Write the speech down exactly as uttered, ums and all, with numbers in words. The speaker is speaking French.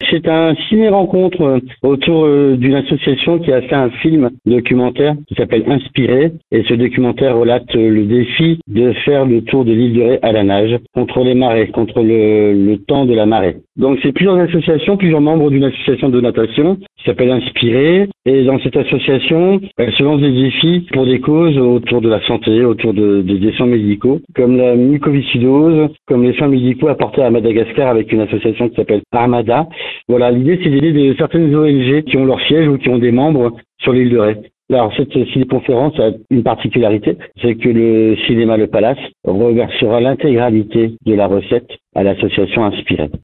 c'est un ciné-rencontre euh, autour euh, d'une association qui a fait un film documentaire qui s'appelle Inspiré. Et ce documentaire relate euh, le défi de faire le tour de l'île de Ré à la nage contre les marées, contre le, le temps de la marée. Donc c'est plusieurs associations, plusieurs membres d'une association de natation qui s'appelle Inspiré. Et dans cette association, elle se lance des défis pour des causes autour de la santé, autour de, de, des soins médicaux, comme la mucoviscidose, comme les soins médicaux apportés à Madagascar avec une association qui s'appelle Armada. Voilà, l'idée c'est d'aider de certaines O N G qui ont leur siège ou qui ont des membres sur l'île de Ré. Alors cette ciné-conférence a une particularité, c'est que le cinéma Le Palace reversera l'intégralité de la recette à l'association Inspiré.